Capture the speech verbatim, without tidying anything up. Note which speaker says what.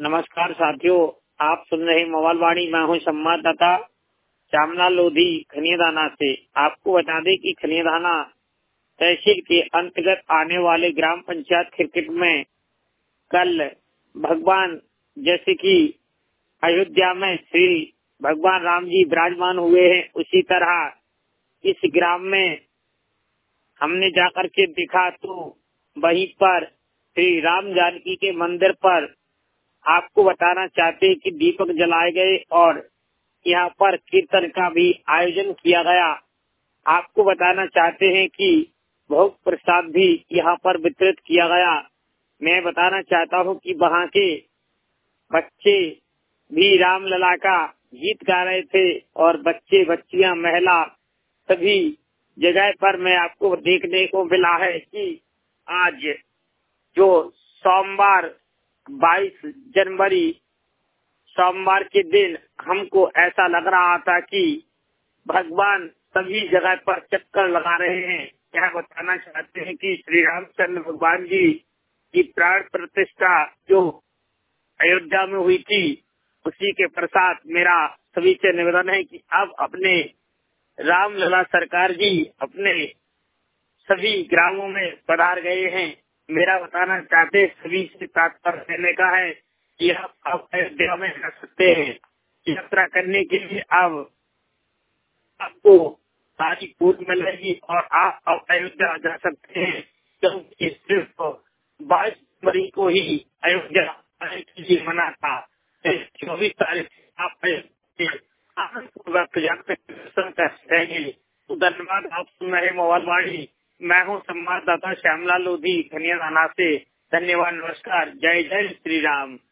Speaker 1: नमस्कार साथियों, आप सुन रहे मोबाइल वाणी। मैं हूँ संवाददाता श्यामलाल लोधी खनियादाना से। आपको बता दें कि खनियादाना तहसील के अंतर्गत आने वाले ग्राम पंचायत क्रिकेट में कल भगवान जैसे कि अयोध्या में श्री भगवान राम जी विराजमान हुए हैं, उसी तरह इस ग्राम में हमने जाकर के देखा तो वहीं पर श्री राम जानकी के मंदिर पर आपको बताना चाहते हैं कि दीपक जलाए गए और यहाँ पर कीर्तन का भी आयोजन किया गया। आपको बताना चाहते हैं कि भोग प्रसाद भी यहाँ पर वितरित किया गया। मैं बताना चाहता हूँ कि वहाँ के बच्चे भी रामलला का गीत गा रहे थे और बच्चे बच्चियां महिला सभी जगह पर मैं आपको देखने को मिला है कि आज जो सोमवार बाईस जनवरी सोमवार के दिन हमको ऐसा लग रहा था कि भगवान सभी जगह पर चक्कर लगा रहे हैं। क्या बताना चाहते हैं कि श्री रामचंद्र भगवान जी की प्राण प्रतिष्ठा जो अयोध्या में हुई थी, उसी के प्रसाद मेरा सभी से निवेदन है कि अब अपने रामलला सरकार जी अपने सभी ग्रामों में पधार गए हैं। मेरा बताना चाहते सभी से तात्पर्य देने का है कि आप अब अयोध्या में जा सकते हैं। यात्रा करने के लिए अब आपको सारी छूट मिलेगी और आप अब अयोध्या जा सकते हैं, क्योंकि सिर्फ बाईस जनवरी को ही अयोध्या आने के लिए मना था। चौबीस तारीख आप आनंद पूर्वक दर्शन कर सकेंगे। तो धन्यवाद। आप सुन रहे मोबाइल वाणी। मैं हूँ संवाददाता श्यामलाल लोधी खनियादाना से। धन्यवाद, नमस्कार, जय जय श्री राम।